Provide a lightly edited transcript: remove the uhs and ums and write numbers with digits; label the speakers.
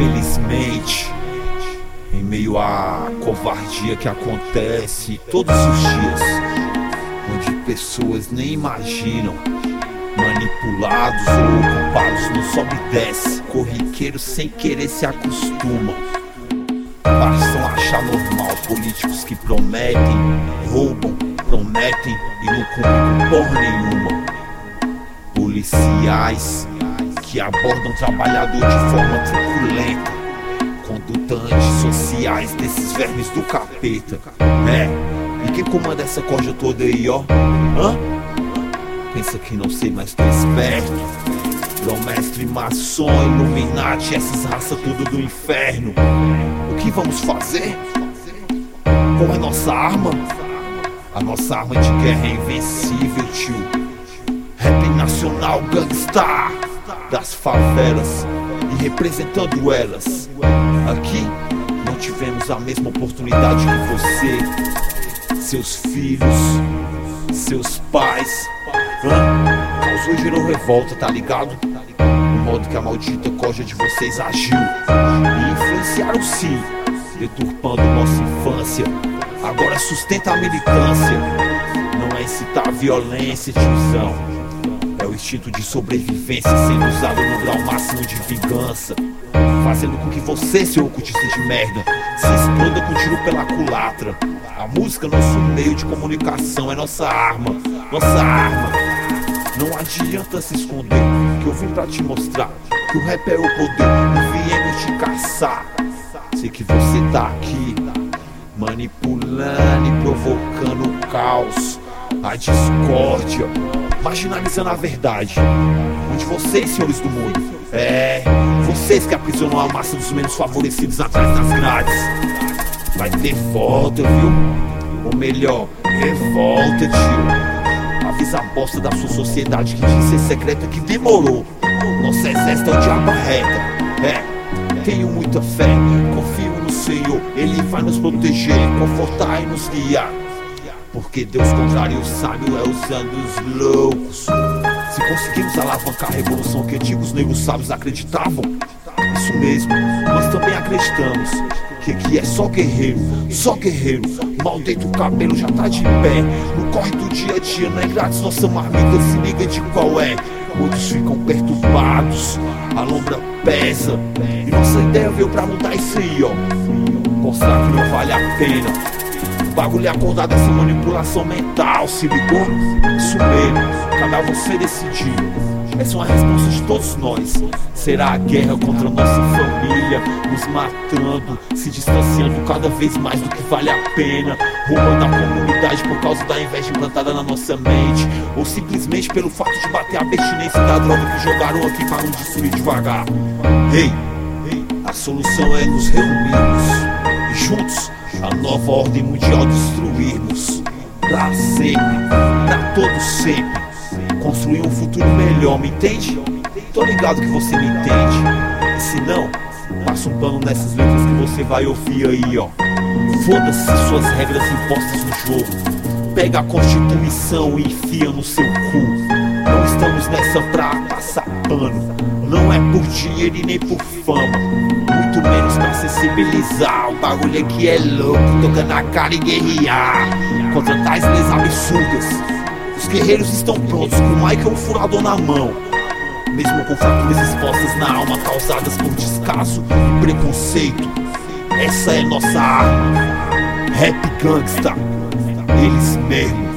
Speaker 1: Infelizmente, em meio à covardia que acontece todos os dias, onde pessoas nem imaginam, manipulados ou ocupados no sobe e desce, corriqueiros sem querer se acostumam. Passam a achar normal políticos que prometem, roubam, prometem e não cumprem porra nenhuma. Policiais que abordam trabalhador de forma truculenta, conduta antissociais desses vermes do capeta. E quem comanda essa corja toda aí, ó? Pensa que não sei, mas tô esperto. Grão-mestre, maçom, Illuminati, essas raças tudo do inferno. O que vamos fazer? Qual é nossa arma? A nossa arma de guerra é invencível, tio. Rap nacional gangsta das favelas e representando elas. Aqui não tivemos a mesma oportunidade que você, seus filhos, seus pais. Causou e gerou revolta, tá ligado? O modo que a maldita corja de vocês agiu. E influenciaram sim, deturpando nossa infância. Agora sustenta a militância. Não é incitar a violência, tiozão. É o instinto de sobrevivência sendo usado no grau máximo de vingança, fazendo com que você, seu ocultista de merda, se exploda com tiro pela culatra. A música, nosso meio de comunicação, é nossa arma. Nossa arma. Não adianta se esconder, que eu vim pra te mostrar que o rap é o poder e viemos te caçar. Sei que você tá aqui, manipulando e provocando o caos, a discórdia, marginalizando a verdade. Onde vocês, senhores do mundo, vocês que aprisionam a massa dos menos favorecidos atrás das grades. Vai ter volta, viu? Ou melhor, revolta, tio. Avisa a bosta da sua sociedade que diz ser secreta que demorou. Nosso exército é o diabo reta. Tenho muita fé, confio no Senhor. Ele vai nos proteger, confortar e nos guiar. Porque Deus contrário o sábio é usando os loucos. Se conseguimos alavancar a revolução que antigos negros sábios acreditavam, isso mesmo, nós também acreditamos. Que aqui é só guerreiro, só guerreiro. Mal deita o cabelo, já tá de pé. No corre do dia a dia, não é grátis nossa marmita, se liga de qual é. Muitos ficam perturbados, a lombra pesa. E nossa ideia veio pra mudar isso aí, ó. Mostrar que não vale a pena. O bagulho é acordar dessa manipulação mental, se ligou? Isso mesmo, cabe a você decidir. Essa é uma resposta de todos nós. Será a guerra contra nossa família, nos matando, se distanciando cada vez mais do que vale a pena, roubando a comunidade por causa da inveja implantada na nossa mente, ou simplesmente pelo fato de bater a abstinência da droga que jogaram aqui para nos destruir devagar? A solução é nos reunirmos e juntos a nova ordem mundial destruirmos. Pra sempre, pra todo sempre. Construir um futuro melhor, me entende? Tô ligado que você me entende. E se não, passa um pano nessas letras que você vai ouvir aí, ó. Foda-se suas regras impostas no jogo. Pega a Constituição e enfia no seu cu. Não estamos nessa pra passar pano. Não é por dinheiro e nem por fama, muito menos pra sensibilizar. O bagulho aqui é louco, toca na cara e guerrear contra tais leis absurdas. Os guerreiros estão prontos com o Michael furador na mão, mesmo com fraturas expostas na alma causadas por descaso e preconceito. Essa é nossa arma. Rap gangsta, eles mesmos.